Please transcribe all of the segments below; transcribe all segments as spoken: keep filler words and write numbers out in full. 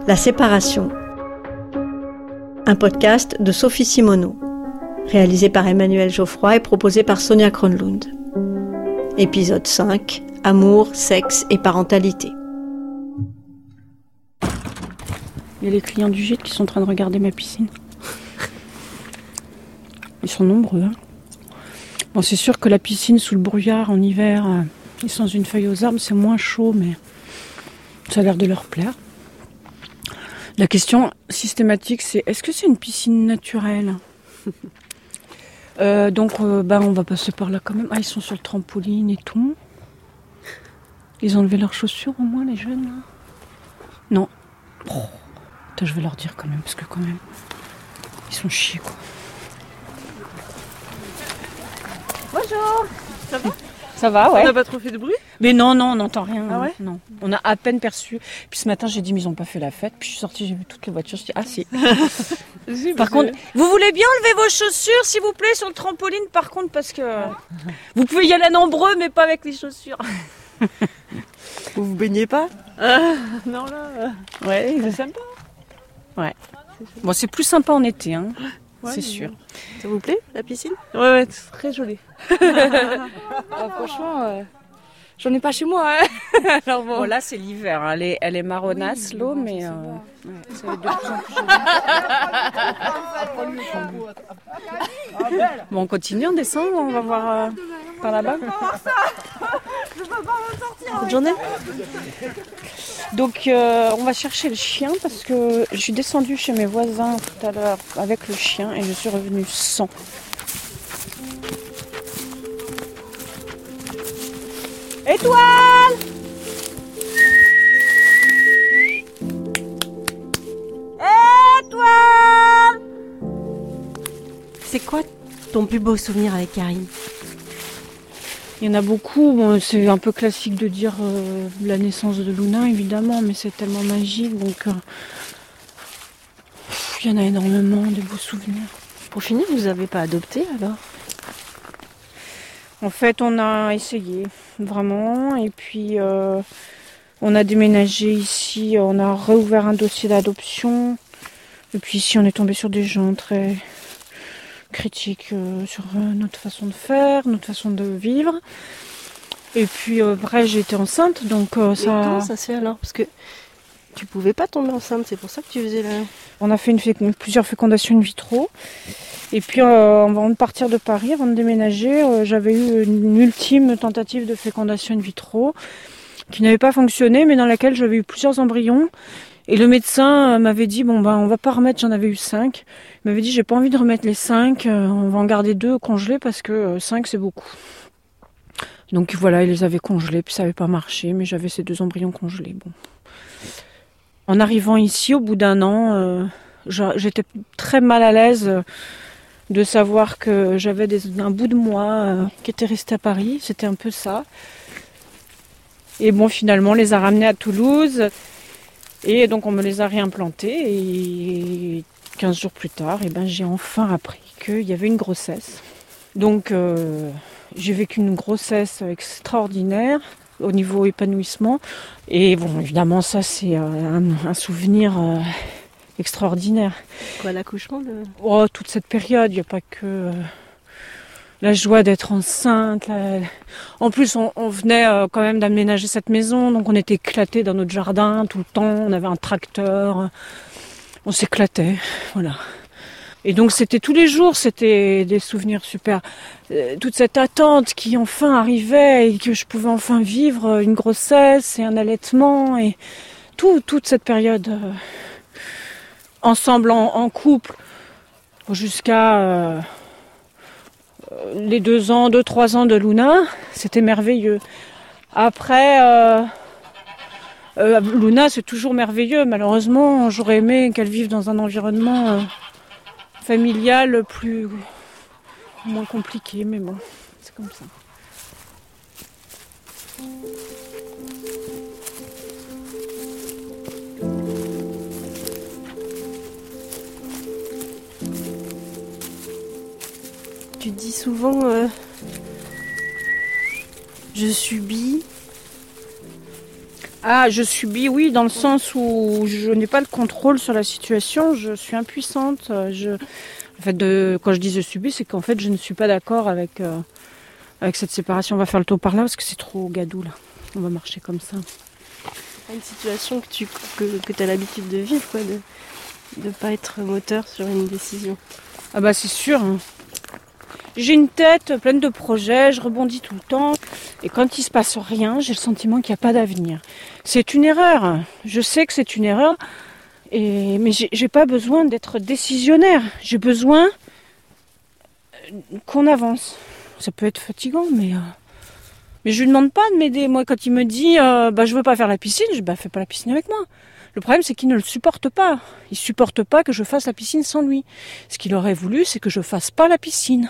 La séparation. Un podcast de Sophie Simoneau, réalisé par Emmanuel Geoffroy et proposé par Sonia Kronlund. Épisode cinq. Amour, sexe et parentalité. Il y a les clients du gîte qui sont en train de regarder ma piscine. Ils sont nombreux. Hein. Bon, c'est sûr que la piscine sous le brouillard en hiver euh, et sans une feuille aux arbres, c'est moins chaud, mais ça a l'air de leur plaire. La question systématique, c'est est-ce que c'est une piscine naturelle ? euh, Donc, euh, bah, on va passer par là quand même. Ah, ils sont sur le trampoline et tout. Ils ont enlevé leurs chaussures au moins, les jeunes, là ? Non. Oh. Attends, je vais leur dire quand même, parce que quand même, ils sont chiés, quoi. Bonjour. Ça va ? Ça va, ouais. On n'a pas trop fait de bruit ? Mais non, non, on n'entend rien. Ah ouais ? Non. On a à peine perçu. Puis ce matin, j'ai dit, mais ils n'ont pas fait la fête. Puis je suis sortie, j'ai vu toutes les voitures. Je dis, ah si. si Par contre, vous voulez bien enlever vos chaussures, s'il vous plaît, sur le trampoline, par contre, parce que vous pouvez y aller nombreux, mais pas avec les chaussures. Vous vous baignez pas ? ah, Non, là. Euh... Ouais, c'est sympa. Ouais. Bon, c'est plus sympa en été, hein. Ouais, c'est sûr. Bon. Ça vous plaît, la piscine ? Ouais, ouais, c'est très joli. ah, franchement, euh, j'en ai pas chez moi. Hein. Alors bon. Bon, là, c'est l'hiver. Hein. Elle, est, elle est marronasse, oui, l'eau, bon, mais euh, ouais, ça va être de plus en plus joli. Bon, on continue, on descend, on va voir euh, par là-bas. Je peux pas m'en sortir. Bonne journée. Donc, euh, on va chercher le chien parce que je suis descendue chez mes voisins tout à l'heure avec le chien et je suis revenue sans. Étoile! Étoile! C'est quoi ton plus beau souvenir avec Karine ? Il y en a beaucoup, bon, c'est un peu classique de dire euh, la naissance de Luna évidemment, mais c'est tellement magique, donc euh, il y en a énormément de beaux souvenirs. Pour finir, vous n'avez pas adopté alors ? En fait, on a essayé, vraiment, et puis euh, on a déménagé ici, on a réouvert un dossier d'adoption, et puis ici on est tombé sur des gens très critiques euh, sur euh, notre façon de faire, notre façon de vivre. Et puis euh, après j'ai été enceinte, donc euh, ça... comment ça se fait alors ? Parce que tu pouvais pas tomber enceinte, c'est pour ça que tu faisais la... On a fait une féc... plusieurs fécondations in vitro. Et puis euh, avant de partir de Paris, avant de déménager, euh, j'avais eu une ultime tentative de fécondation in vitro qui n'avait pas fonctionné, mais dans laquelle j'avais eu plusieurs embryons. Et le médecin m'avait dit, bon ben on va pas remettre, j'en avais eu cinq. Il m'avait dit, j'ai pas envie de remettre les cinq, euh, on va en garder deux congelés parce que euh, cinq c'est beaucoup. Donc voilà, il les avait congelés, puis ça avait pas marché, mais j'avais ces deux embryons congelés. Bon. En arrivant ici, au bout d'un an, euh, j'étais très mal à l'aise euh, de savoir que j'avais des, un bout de moi euh, qui était resté à Paris, c'était un peu ça. Et bon, finalement, on les a ramenés à Toulouse. Et donc on me les a réimplantés et quinze jours plus tard, eh ben, j'ai enfin appris qu'il y avait une grossesse. Donc euh, j'ai vécu une grossesse extraordinaire au niveau épanouissement. Et bon, évidemment, ça c'est un, un souvenir euh, extraordinaire. Quoi, l'accouchement de... Oh, toute cette période, il n'y a pas que... Euh, la joie d'être enceinte. La... En plus, on, on venait euh, quand même d'aménager cette maison, donc on était éclatés dans notre jardin tout le temps. On avait un tracteur, on s'éclatait, voilà. Et donc c'était tous les jours, c'était des souvenirs super. Euh, toute cette attente qui enfin arrivait et que je pouvais enfin vivre une grossesse et un allaitement et tout, toute cette période euh, ensemble en, en couple jusqu'à... Euh, les deux ans, deux, trois ans de Luna, c'était merveilleux. Après, euh, euh, Luna, c'est toujours merveilleux. Malheureusement, j'aurais aimé qu'elle vive dans un environnement euh, familial plus, moins compliqué, mais bon, c'est comme ça. Tu dis souvent euh, je subis. Ah, je subis, oui, dans le sens où je n'ai pas le contrôle sur la situation, je suis impuissante. Je... En fait, de... quand je dis je subis, c'est qu'en fait, je ne suis pas d'accord avec, euh, avec cette séparation. On va faire le tour par là parce que c'est trop gadou, là. On va marcher comme ça. C'est une situation que tu que, que tu as l'habitude de vivre, quoi, de ne pas être moteur sur une décision. Ah bah c'est sûr, hein. J'ai une tête pleine de projets, je rebondis tout le temps. Et quand il se passe rien, j'ai le sentiment qu'il n'y a pas d'avenir. C'est une erreur. Je sais que c'est une erreur. Et, mais j'ai, j'ai pas besoin d'être décisionnaire. J'ai besoin qu'on avance. Ça peut être fatigant, mais... Euh, mais je lui demande pas de m'aider. Moi, quand il me dit euh, bah, je veux pas faire la piscine, je dis bah fais pas la piscine avec moi. Le problème, c'est qu'il ne le supporte pas. Il supporte pas que je fasse la piscine sans lui. Ce qu'il aurait voulu, c'est que je fasse pas la piscine.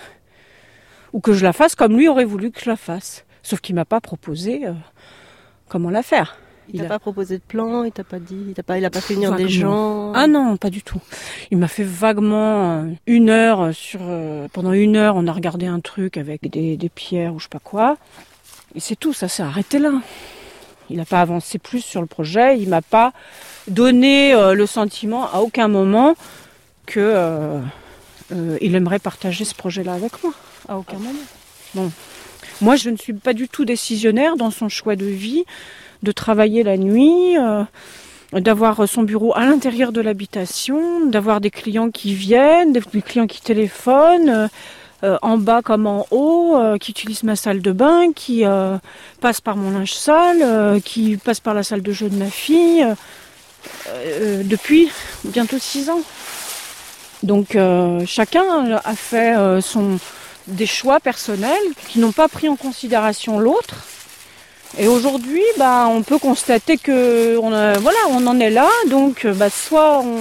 Ou que je la fasse comme lui aurait voulu que je la fasse. Sauf qu'il m'a pas proposé euh, comment la faire. Il, il t'a a... pas proposé de plan, il t'a pas dit, il t'a pas, il a pas fait venir vaguement des gens. Ah non, pas du tout. Il m'a fait vaguement euh, une heure sur. Euh, pendant une heure, on a regardé un truc avec des, des pierres ou je sais pas quoi. Et c'est tout, ça s'est arrêté là. Il n'a pas avancé plus sur le projet. Il m'a pas donné euh, le sentiment à aucun moment que euh, euh, il aimerait partager ce projet-là avec moi. À aucun moment. Bon. Moi, je ne suis pas du tout décisionnaire dans son choix de vie, de travailler la nuit, euh, d'avoir son bureau à l'intérieur de l'habitation, d'avoir des clients qui viennent, des clients qui téléphonent, euh, euh, en bas comme en haut, euh, qui utilisent ma salle de bain, qui euh, passent par mon linge sale, euh, qui passent par la salle de jeu de ma fille, euh, euh, depuis bientôt six ans. Donc euh, chacun a fait euh, son... des choix personnels qui n'ont pas pris en considération l'autre. Et aujourd'hui, bah, on peut constater que on a, voilà, on en est là. Donc, bah, soit on,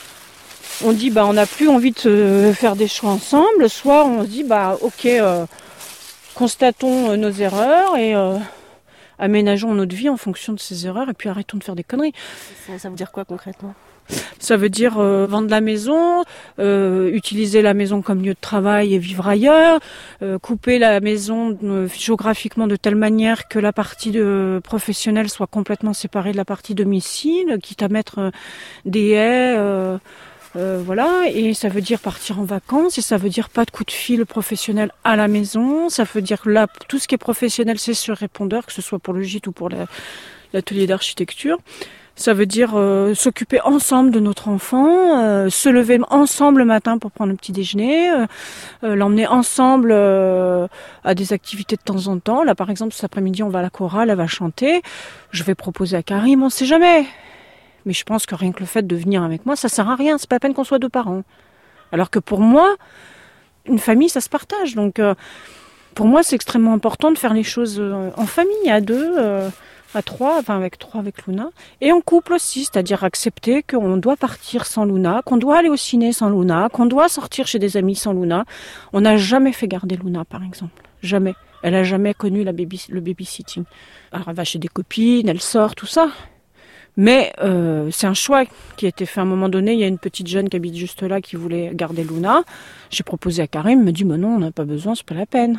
on dit bah, on n'a plus envie de faire des choix ensemble, soit on se dit bah, ok, euh, constatons nos erreurs et euh, aménageons notre vie en fonction de ces erreurs et puis arrêtons de faire des conneries. Ça, ça veut dire quoi concrètement ? Ça veut dire euh, vendre la maison, euh, utiliser la maison comme lieu de travail et vivre ailleurs, euh, couper la maison euh, géographiquement de telle manière que la partie de, professionnelle soit complètement séparée de la partie domicile, quitte à mettre euh, des haies, euh, euh, voilà. Et ça veut dire partir en vacances, et ça veut dire pas de coup de fil professionnel à la maison. Ça veut dire là tout ce qui est professionnel, c'est sur répondeur, que ce soit pour le gîte ou pour la, l'atelier d'architecture. Ça veut dire euh, s'occuper ensemble de notre enfant, euh, se lever ensemble le matin pour prendre le petit déjeuner, euh, euh, l'emmener ensemble euh, à des activités de temps en temps. Là, par exemple, cet après-midi, on va à la chorale, elle va chanter. Je vais proposer à Karim, on ne sait jamais. Mais je pense que rien que le fait de venir avec moi, ça sert à rien. C'est pas la peine qu'on soit deux parents. Alors que pour moi, une famille, ça se partage. Donc, euh, pour moi, c'est extrêmement important de faire les choses euh, en famille, à deux. Euh, à trois, enfin avec trois avec Luna, et en couple aussi, c'est-à-dire accepter qu'on doit partir sans Luna, qu'on doit aller au ciné sans Luna, qu'on doit sortir chez des amis sans Luna. On n'a jamais fait garder Luna, par exemple. Jamais. Elle n'a jamais connu la baby, le babysitting. Alors elle va chez des copines, elle sort, tout ça. Mais euh, c'est un choix qui a été fait à un moment donné. Il y a une petite jeune qui habite juste là qui voulait garder Luna. J'ai proposé à Karim, il me dit, mais non, on n'a pas besoin, c'est pas la peine.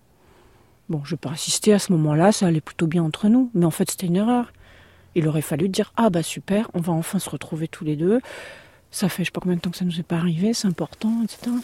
Bon, je peux insister à ce moment-là, ça allait plutôt bien entre nous. Mais en fait, c'était une erreur. Il aurait fallu dire, ah bah super, on va enfin se retrouver tous les deux. Ça fait je sais pas combien de temps que ça nous est pas arrivé, c'est important, et cetera.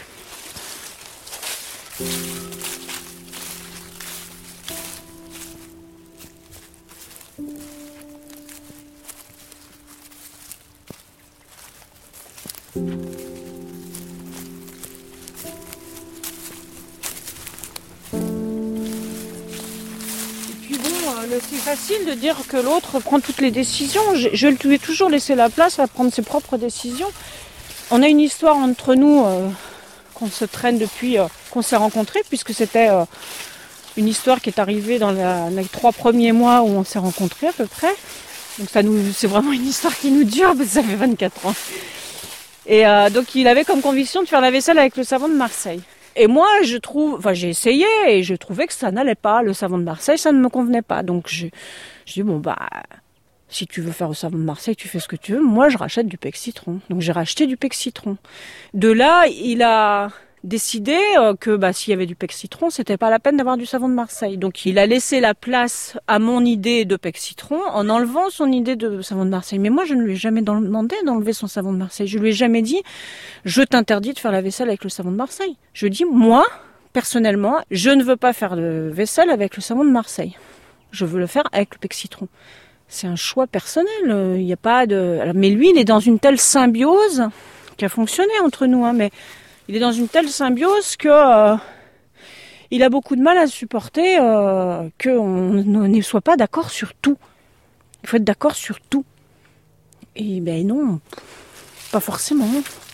C'est facile de dire que l'autre prend toutes les décisions. Je, je lui ai toujours laissé la place à prendre ses propres décisions. On a une histoire entre nous euh, qu'on se traîne depuis euh, qu'on s'est rencontrés, puisque c'était euh, une histoire qui est arrivée dans la, les trois premiers mois où on s'est rencontrés à peu près. Donc ça nous, c'est vraiment une histoire qui nous dure, parce que ça fait vingt-quatre ans. Et euh, donc il avait comme conviction de faire la vaisselle avec le savon de Marseille. Et moi, je trouve, enfin, j'ai essayé et je trouvais que ça n'allait pas. Le savon de Marseille, ça ne me convenait pas. Donc, je, je dis, bon, bah, si tu veux faire le savon de Marseille, tu fais ce que tu veux. Moi, je rachète du Pec Citron. Donc, j'ai racheté du Pec Citron. De là, il a décidé euh, que bah, s'il y avait du pec citron, c'était pas la peine d'avoir du savon de Marseille. Donc il a laissé la place à mon idée de pec citron en enlevant son idée de savon de Marseille. Mais moi, je ne lui ai jamais demandé d'enlever son savon de Marseille. Je lui ai jamais dit, je t'interdis de faire la vaisselle avec le savon de Marseille. Je dis, moi, personnellement, je ne veux pas faire de vaisselle avec le savon de Marseille. Je veux le faire avec le pec citron. C'est un choix personnel. Il n'y a pas de. Alors, mais lui, il est dans une telle symbiose qui a fonctionné entre nous, hein, mais il est dans une telle symbiose que euh, il a beaucoup de mal à supporter euh, qu'on ne soit pas d'accord sur tout. Il faut être d'accord sur tout. Et ben non, pas forcément.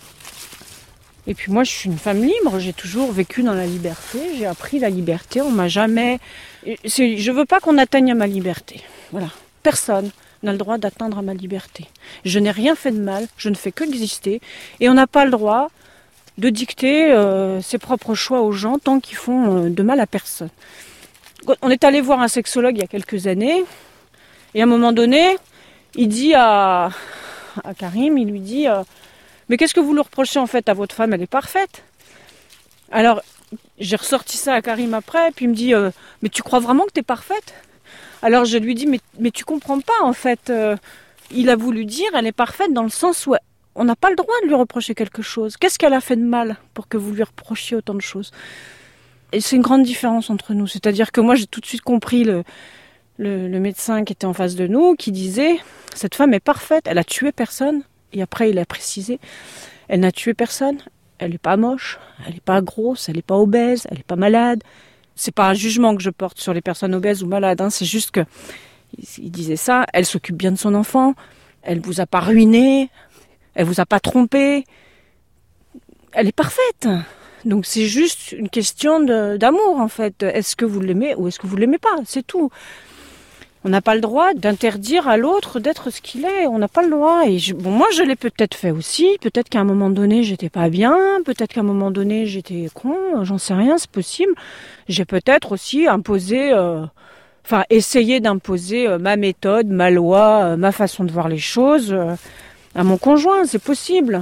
Et puis moi, je suis une femme libre. J'ai toujours vécu dans la liberté. J'ai appris la liberté. On m'a jamais. C'est... Je veux pas qu'on atteigne à ma liberté. Voilà. Personne n'a le droit d'atteindre à ma liberté. Je n'ai rien fait de mal. Je ne fais que exister. Et on n'a pas le droit de dicter euh, ses propres choix aux gens tant qu'ils font euh, de mal à personne. On est allé voir un sexologue il y a quelques années. Et à un moment donné, il dit à, à Karim, il lui dit euh, mais qu'est-ce que vous lui reprochez en fait à votre femme? Elle est parfaite. Alors, j'ai ressorti ça à Karim après, puis il me dit euh, mais tu crois vraiment que t'es parfaite? Alors je lui dis mais, mais tu comprends pas en fait. Euh, il a voulu dire elle est parfaite dans le sens où on n'a pas le droit de lui reprocher quelque chose. Qu'est-ce qu'elle a fait de mal pour que vous lui reprochiez autant de choses? Et c'est une grande différence entre nous. C'est-à-dire que moi j'ai tout de suite compris le, le, le médecin qui était en face de nous, qui disait cette femme est parfaite, elle a tué personne. Et après, il a précisé, elle n'a tué personne, elle n'est pas moche, elle n'est pas grosse, elle n'est pas obèse, elle n'est pas malade. C'est pas un jugement que je porte sur les personnes obèses ou malades, hein, c'est juste que, il disait ça, elle s'occupe bien de son enfant, elle vous a pas ruiné, elle vous a pas trompé, elle est parfaite. Donc c'est juste une question de, d'amour en fait. Est-ce que vous l'aimez ou est-ce que vous l'aimez pas? C'est tout. On n'a pas le droit d'interdire à l'autre d'être ce qu'il est. On n'a pas le droit. Et je, bon, moi, je l'ai peut-être fait aussi. Peut-être qu'à un moment donné, j'étais pas bien. Peut-être qu'à un moment donné, j'étais con. J'en sais rien, c'est possible. J'ai peut-être aussi imposé, euh, enfin, essayé d'imposer euh, ma méthode, ma loi, euh, ma façon de voir les choses euh, à mon conjoint. C'est possible.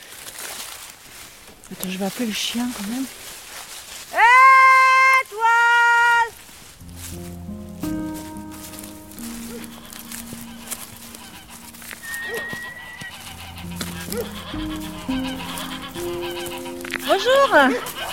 Attends, je vais appeler le chien quand même. Hé, toi! Bonjour.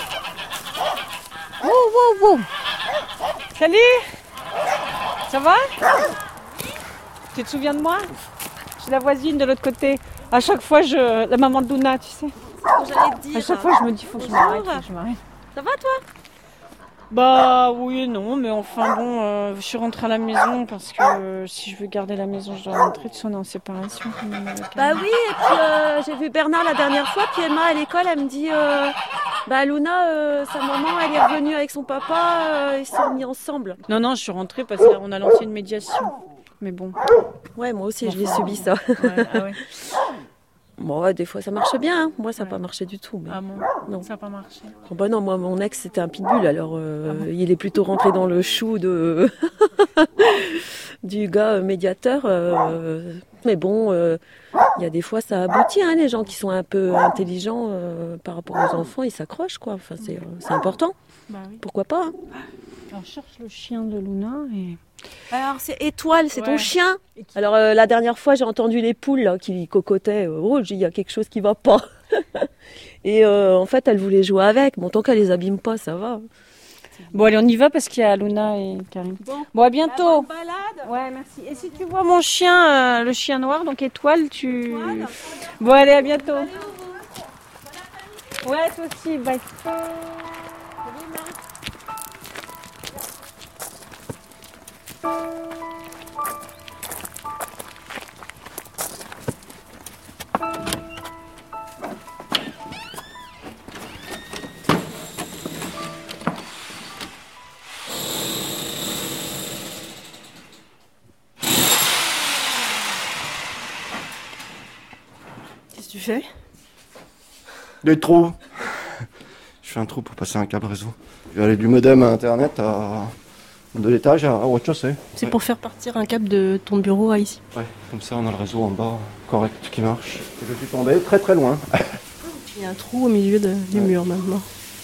Oh, oh, oh. Salut. Ça va? Tu te souviens de moi? Je suis la voisine de l'autre côté. À chaque fois, je... la maman de Luna, tu sais. J'allais te dire. À chaque fois, je me dis, faut que je m'arrête, faut que je m'arrête. Ça va toi? Bah oui et non, mais enfin bon, euh, je suis rentrée à la maison parce que euh, si je veux garder la maison, je dois rentrer. Tu sais, on est en séparation. Bah oui, et puis euh, j'ai vu Bernard la dernière fois, puis Emma à l'école, elle me dit euh, bah Luna, euh, sa maman, elle est revenue avec son papa, euh, ils sont mis ensemble. Non, non, je suis rentrée parce qu'on a lancé une médiation. Mais bon. Ouais, moi aussi, enfin, je l'ai subi ça. Ouais, ah ouais. Bon, ouais, des fois ça marche bien, hein. Moi ça n'a ouais. pas marché du tout. Mais... Ah bon? Non. Ça n'a pas marché. Oh, bah non, moi mon ex c'était un pitbull, alors euh, ah bon. Il est plutôt rentré dans le chou de du gars médiateur. Euh... Mais bon, il euh, y a des fois ça aboutit, hein, les gens qui sont un peu intelligents euh, par rapport aux enfants, ils s'accrochent quoi. Enfin, c'est, euh, c'est important. Bah oui. Pourquoi pas, hein. Alors, je cherche le chien de Luna et... Alors c'est Étoile, c'est ouais. Ton chien. Qui... Alors euh, la dernière fois j'ai entendu les poules là, qui cocotaient. Euh, oh, il y a quelque chose qui va pas. Et euh, en fait elle voulait jouer avec. Bon, tant qu'elle les abîme pas, ça va. Bon allez, on y va parce qu'il y a Luna et Karim. Bon, bon à bientôt. Bonne balade. Ouais, merci. Et si tu vois mon chien, euh, le chien noir, donc Étoile, tu... Étoile. Bon allez, à bientôt. Allez, ouais, toi aussi, bye. Qu'est-ce que tu fais? Des trous. Je fais un trou pour passer un câble réseau. Je vais aller du modem à internet à de l'étage à rez-de-chaussée. C'est ouais. Pour faire partir un câble de ton bureau à ici. Ouais, comme ça on a le réseau en bas correct qui marche. Et je suis tombé très très loin. Il y a un trou au milieu de, du ouais. mur maintenant.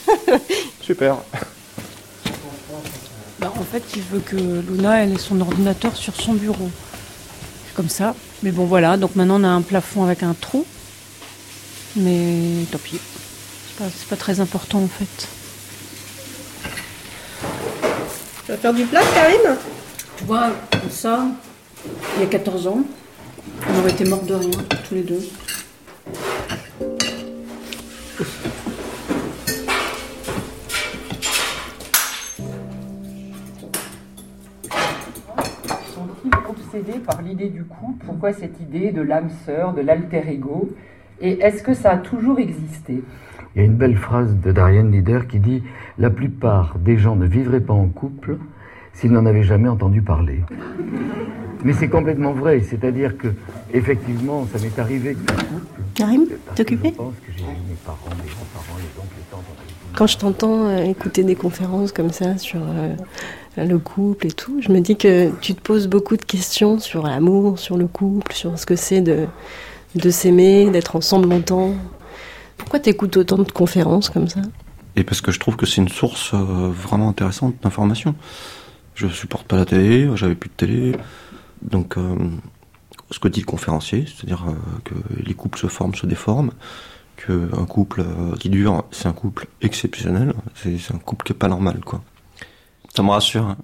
Super. Bah, en fait, il veut que Luna elle ait son ordinateur sur son bureau. Comme ça. Mais bon, voilà. Donc maintenant, on a un plafond avec un trou. Mais tant pis. C'est pas, c'est pas très important, en fait. Tu vas faire du plat, Karim ? Tu vois, ça, il y a quatorze ans, on aurait été morts de rien, tous les deux. Sont-ils obsédés par l'idée du couple ? Pourquoi cette idée de l'âme sœur, de l'alter ego ? Et est-ce que ça a toujours existé ? Il y a une belle phrase de Darian Leader qui dit « La plupart des gens ne vivraient pas en couple s'ils n'en avaient jamais entendu parler. » Mais c'est complètement vrai, c'est-à-dire que, effectivement, ça m'est arrivé que ce couple... Karim, t'occuper ? Je pense que j'ai vu mes parents, mes grands-parents, les oncles, les tantes... Quand je t'entends euh, écouter des conférences comme ça sur euh, le couple et tout, je me dis que tu te poses beaucoup de questions sur l'amour, sur le couple, sur ce que c'est de, de s'aimer, d'être ensemble longtemps. Pourquoi t'écoutes autant de conférences comme ça ? Et parce que je trouve que c'est une source euh, vraiment intéressante d'information. Je supporte pas la télé, j'avais plus de télé. Donc, euh, ce que dit le conférencier, c'est-à-dire euh, que les couples se forment, se déforment, qu'un couple euh, qui dure, c'est un couple exceptionnel, c'est, c'est un couple qui est pas normal, quoi. Ça me rassure. Hein.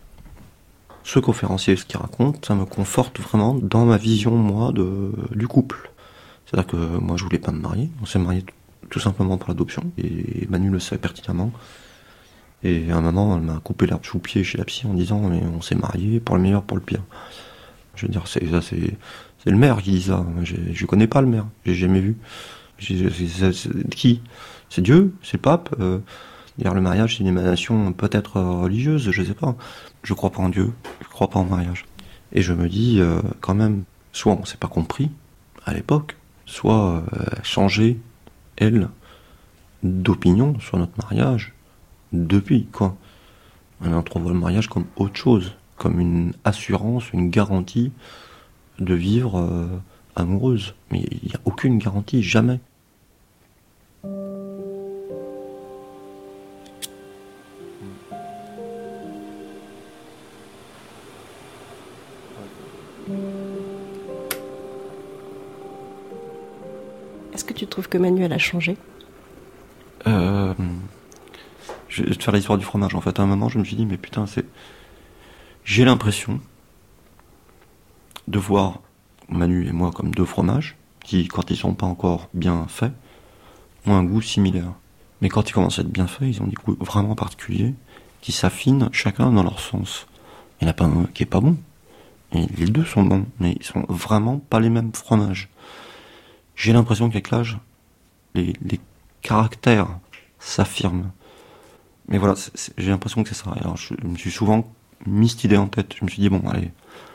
Ce conférencier, ce qu'il raconte, ça me conforte vraiment dans ma vision, moi, de, du couple. C'est-à-dire que moi, je voulais pas me marier. On s'est marié tout simplement pour l'adoption. Et Manu le sait pertinemment. Et à un moment, elle m'a coupé l'herbe sous le pied chez la psy en disant mais on s'est marié pour le meilleur, pour le pire. Je veux dire, c'est ça, c'est, c'est le maire qui dit ça. J'ai, je connais pas le maire, j'ai jamais vu. J'ai, c'est, c'est, c'est, qui ? C'est Dieu ? C'est le pape ? euh, Dire le mariage, c'est une émanation peut-être religieuse, je sais pas. Je crois pas en Dieu, je crois pas en mariage. Et je me dis euh, quand même, soit on s'est pas compris à l'époque, soit euh, changer elle d'opinion sur notre mariage. Depuis, quoi. On entrevoit le mariage comme autre chose, comme une assurance, une garantie de vivre euh, amoureuse. Mais il n'y a aucune garantie, jamais. Est-ce que tu trouves que Manuel a changé ? Euh... Je vais te faire l'histoire du fromage. En fait, à un moment, je me suis dit, mais putain, c'est... J'ai l'impression de voir Manu et moi comme deux fromages qui, quand ils sont pas encore bien faits, ont un goût similaire. Mais quand ils commencent à être bien faits, ils ont des goûts vraiment particuliers qui s'affinent chacun dans leur sens. Il n'y en a pas un qui est pas bon. Et les deux sont bons, mais ils sont vraiment pas les mêmes fromages. J'ai l'impression qu'avec l'âge, les, les caractères s'affirment. Mais voilà, c'est, c'est, j'ai l'impression que c'est ça. Alors, je, je me suis souvent mis cette idée en tête. Je me suis dit, bon, allez,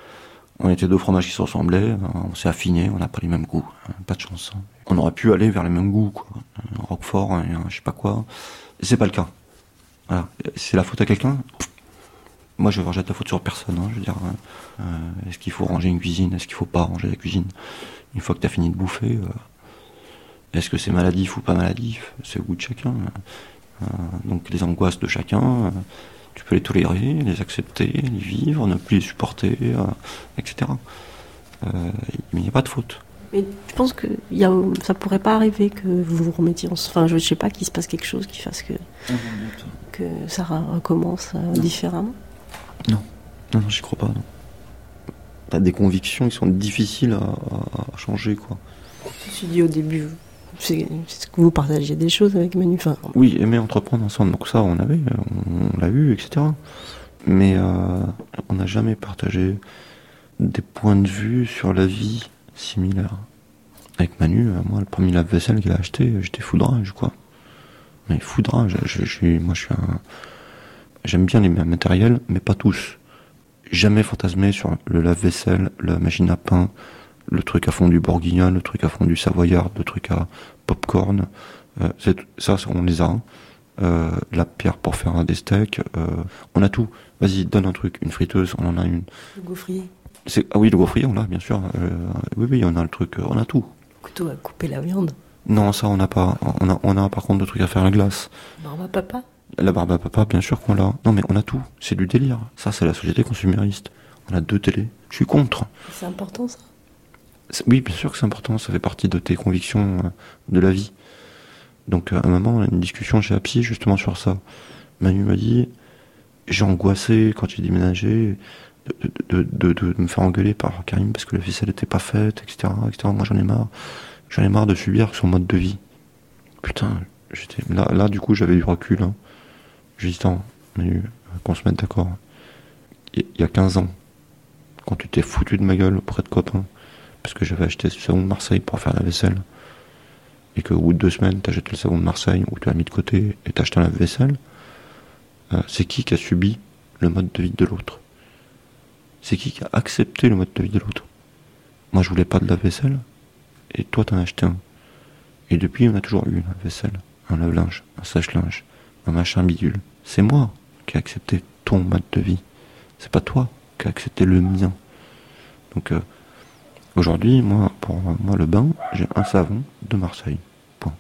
on était deux fromages qui se ressemblaient, on s'est affinés, on n'a pas les mêmes goûts. Hein, pas de chance. Hein. On aurait pu aller vers les mêmes goûts, quoi. Un Roquefort, un, un je sais pas quoi. Et c'est pas le cas. Voilà. C'est la faute à quelqu'un. Moi, je vais rejeter la faute sur personne. Hein. Je veux dire, euh, est-ce qu'il faut ranger une cuisine ? Est-ce qu'il faut pas ranger la cuisine ? Une fois que t'as fini de bouffer, euh, est-ce que c'est maladif ou pas maladif ? C'est au goût de chacun. Euh, donc les angoisses de chacun, euh, tu peux les tolérer, les accepter, les vivre, ne plus les supporter, euh, et cetera. Euh, mais il n'y a pas de faute. Mais tu penses que y a, ça pourrait pas arriver que vous vous remettiez en... Enfin, je sais pas, qu'il se passe quelque chose qui fasse que, que ça recommence euh, différemment ? Non, non, non, j'y crois pas, non. T'as des convictions qui sont difficiles à, à, à changer, quoi. Je me suis dit au début, c'est, c'est que vous partagiez des choses avec Manu. Enfin, oui, aimer entreprendre ensemble, donc ça, on avait, on, on l'a eu, et cetera. Mais euh, on n'a jamais partagé des points de vue sur la vie similaires. Avec Manu, moi, le premier lave-vaisselle qu'il a acheté, j'étais foudrage, quoi. Mais foudrage, je, je, je, moi, je suis un... J'aime bien les matériels, mais pas tous. Jamais fantasmé sur le lave-vaisselle, la machine à pain, le truc à fond du bourguignon, le truc à fond du savoyard, le truc à popcorn. Euh, c'est, ça, on les a. Euh, la pierre pour faire des steaks. Euh, on a tout. Vas-y, donne un truc. Une friteuse, on en a une. Le gaufrier. C'est, ah oui, le gaufrier, on l'a, bien sûr. Euh, oui, oui, on a le truc. On a tout. Le couteau à couper la viande. Non, ça on n'a pas. On a, on a par contre de trucs à faire à la glace. Barbe à papa. La barbe à papa, bien sûr qu'on l'a. Non mais on a tout. C'est du délire. Ça, c'est la société consumériste. On a deux télés. Je suis contre. C'est important ça. C'est- Oui, bien sûr que c'est important. Ça fait partie de tes convictions euh, de la vie. Donc à un moment, on a une discussion chez Happy justement sur ça. Manu m'a dit, j'ai angoissé quand j'ai déménagé de, de, de, de, de me faire engueuler par Karim parce que la ficelle n'était pas faite, et cetera, et cetera. Moi j'en ai marre. J'en ai marre de subir son mode de vie. Putain, j'étais là, là du coup j'avais du recul. Hein. J'ai dit, attends, Manu, qu'on se mette d'accord. Il y a quinze ans, quand tu t'es foutu de ma gueule auprès de copains, parce que j'avais acheté ce savon de Marseille pour faire la vaisselle, et qu'au bout de deux semaines, t'as jeté le savon de Marseille, ou tu l'as mis de côté, et t'as acheté un lave-vaisselle, euh, c'est qui qui a subi le mode de vie de l'autre? C'est qui qui a accepté le mode de vie de l'autre? Moi, je voulais pas de lave-vaisselle, et toi, t'en as acheté un. Et depuis, on a toujours eu un lave-vaisselle, un lave-linge, un sèche-linge, un machin bidule. C'est moi qui ai accepté ton mode de vie. C'est pas toi qui as accepté le mien. Donc, euh, aujourd'hui, moi, pour moi, le bain, j'ai un savon de Marseille. Point.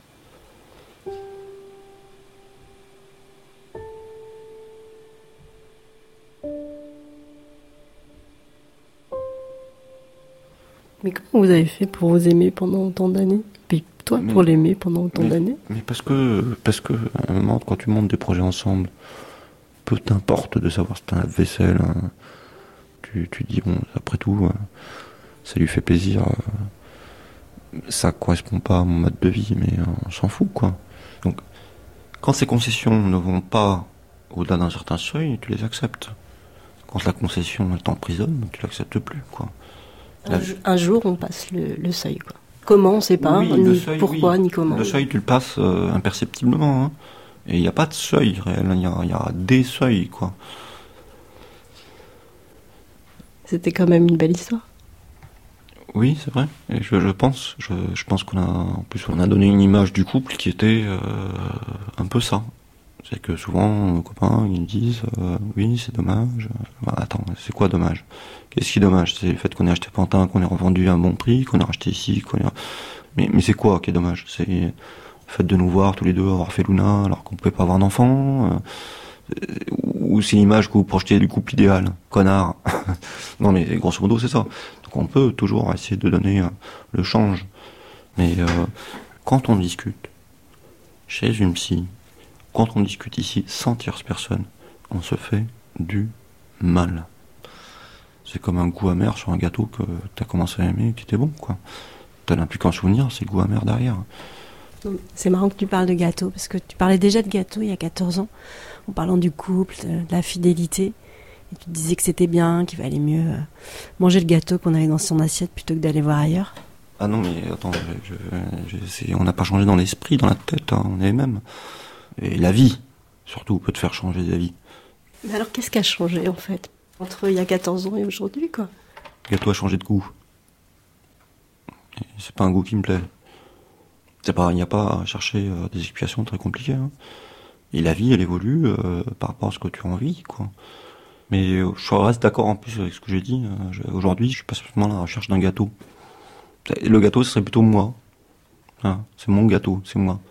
Mais comment vous avez fait pour vous aimer pendant autant d'années? Puis toi, Mais- pour l'aimer pendant autant mais- d'années? Mais parce que, parce que, à un moment, quand tu montes des projets ensemble, peu t'importe de savoir si t'as un vaisselle, hein, tu, tu dis, bon, après tout, euh, ça lui fait plaisir, euh, ça correspond pas à mon mode de vie, mais euh, on s'en fout, quoi. Donc, quand ces concessions ne vont pas au-delà d'un certain seuil, tu les acceptes. Quand la concession, elle t'emprisonne, tu l'acceptes plus, quoi. La- Un, un jour, on passe le, le seuil, quoi. Comment, on sait pas, Oui, ni le seuil, pourquoi, oui. ni comment. Le seuil, tu le passes euh, imperceptiblement, hein. Et il n'y a pas de seuil réel, il y a, il y a des seuils, quoi. C'était quand même une belle histoire. Oui, c'est vrai. Et je, je pense, je, je pense qu'on a, en plus, on a donné une image du couple qui était euh, un peu ça. C'est que souvent, nos copains, ils me disent, euh, oui, c'est dommage. Bah, attends, c'est quoi dommage? Qu'est-ce qui est dommage? C'est le fait qu'on ait acheté Pantin, qu'on ait revendu à un bon prix, qu'on ait racheté ici, qu'on ait... Mais, mais c'est quoi qui est dommage? C'est le fait de nous voir tous les deux avoir fait Luna alors qu'on pouvait pas avoir d'enfant, euh, ou c'est l'image que vous projetez du couple idéal, connard. Non mais grosso modo c'est ça. Donc on peut toujours essayer de donner euh, le change. Mais euh, quand on discute chez une psy, quand on discute ici sans tierce personne, on se fait du mal. C'est comme un goût amer sur un gâteau que t'as commencé à aimer, qui était bon, quoi. T'en as plus qu'un souvenir, c'est le goût amer derrière. C'est marrant que tu parles de gâteau, parce que tu parlais déjà de gâteau il y a quatorze ans, en parlant du couple, de, de la fidélité. Et tu disais que c'était bien, qu'il valait mieux euh, manger le gâteau qu'on avait dans son assiette plutôt que d'aller voir ailleurs. Ah non, mais attends, je, je, je, c'est, on n'a pas changé dans l'esprit, dans la tête, hein, on est les mêmes. Et la vie, surtout, peut te faire changer d'avis. Mais alors, qu'est-ce qui a changé, en fait, entre il y a quatorze ans et aujourd'hui, quoi? Le gâteau a changé de goût. Et c'est pas un goût qui me plaît. C'est pas, il n'y a pas à chercher euh, des explications très compliquées. Hein. Et la vie, elle évolue euh, par rapport à ce que tu as envie, quoi. Mais euh, je reste d'accord en plus avec ce que j'ai dit. Euh, je, aujourd'hui, je suis pas simplement à la recherche d'un gâteau. Le gâteau, ce serait plutôt moi. Ah, c'est mon gâteau, c'est moi.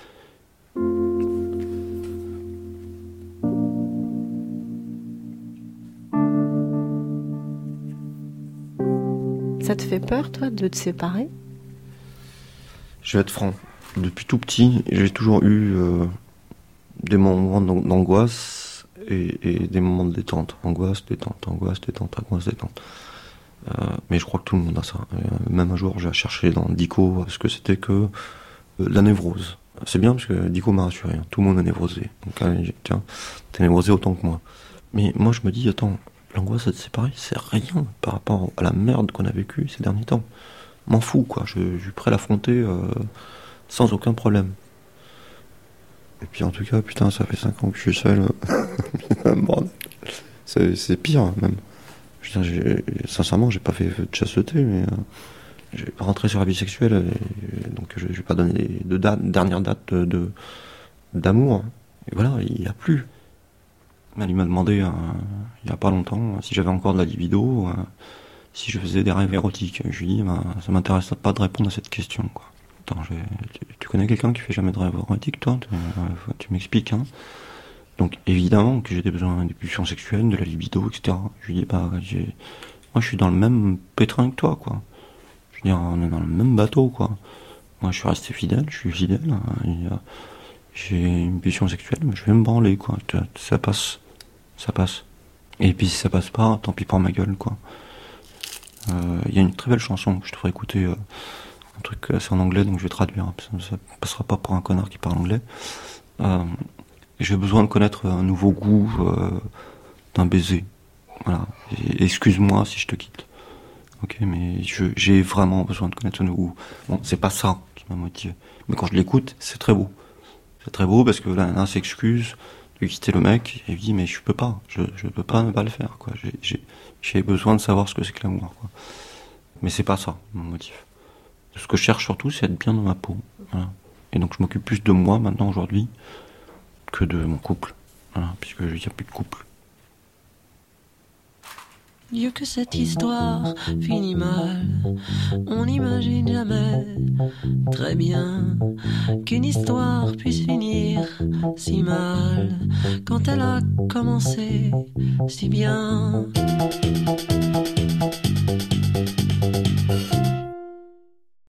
Ça te fait peur, toi, de te séparer? Je vais être franc. Depuis tout petit, j'ai toujours eu euh, des moments d'angoisse et, et des moments de détente. Angoisse, détente, angoisse, détente, angoisse, détente. Euh, mais je crois que tout le monde a ça. Euh, même un jour, j'ai cherché dans Dico ce que c'était que euh, la névrose. C'est bien parce que Dico m'a rassuré. Hein. Tout le monde est névrosé. Donc, allez, j'ai- tiens, t'es névrosé autant que moi. Mais moi, je me dis, attends, l'angoisse de se séparer, c'est rien par rapport à la merde qu'on a vécue ces derniers temps. M'en fous, quoi. Je, je suis prêt à l'affronter euh, sans aucun problème. Et puis en tout cas, putain, ça fait cinq ans que je suis seul. Bordel. C'est, c'est pire, même. Je veux dire, j'ai, sincèrement, j'ai pas fait de chasteté, mais euh, j'ai rentré sur la vie sexuelle, et, donc je, je vais pas donner des, de date, dernière date de, de, d'amour. Et voilà, il y a plus. Elle m'a demandé, euh, il y a pas longtemps, si j'avais encore de la libido, euh, si je faisais des rêves érotiques. Je lui ai dit, bah, ça m'intéresse pas de répondre à cette question, quoi. attends, j'ai, tu, tu connais quelqu'un qui fait jamais de rêve romantique, toi? Tu, euh, tu m'expliques, hein. Donc, évidemment que j'ai des besoins des pulsions sexuelles, de la libido, et cetera. Je lui dis, bah, j'ai, moi, je suis dans le même pétrin que toi, quoi. Je veux dire, on est dans le même bateau, quoi. Moi, je suis resté fidèle, je suis fidèle, hein, et, euh, j'ai une pulsion sexuelle, mais je vais me branler, quoi. Ça passe, ça passe. Et puis, si ça passe pas, tant pis pour ma gueule, quoi. Il euh, y a une très belle chanson que je te ferai écouter, euh, un truc, c'est en anglais, donc je vais traduire, hein, ça, ça passera pas pour un connard qui parle anglais. Euh, j'ai besoin de connaître un nouveau goût euh, d'un baiser. Voilà. Et, excuse-moi si je te quitte. Ok, mais je, j'ai vraiment besoin de connaître ce nouveau goût. Bon, c'est pas ça qui m'a motivé. Mais quand je l'écoute, c'est très beau. C'est très beau parce que la nana s'excuse de quitter le mec et il dit mais je peux pas, je, je peux pas ne pas le faire, quoi. J'ai, j'ai, j'ai besoin de savoir ce que c'est que l'amour, quoi. Mais c'est pas ça, mon motif. Ce que je cherche surtout, c'est être bien dans ma peau. Voilà. Et donc je m'occupe plus de moi maintenant aujourd'hui que de mon couple. Voilà, puisque il n'y a plus de couple. Dieu que cette histoire finit mal. On n'imagine jamais très bien qu'une histoire puisse finir si mal quand elle a commencé si bien.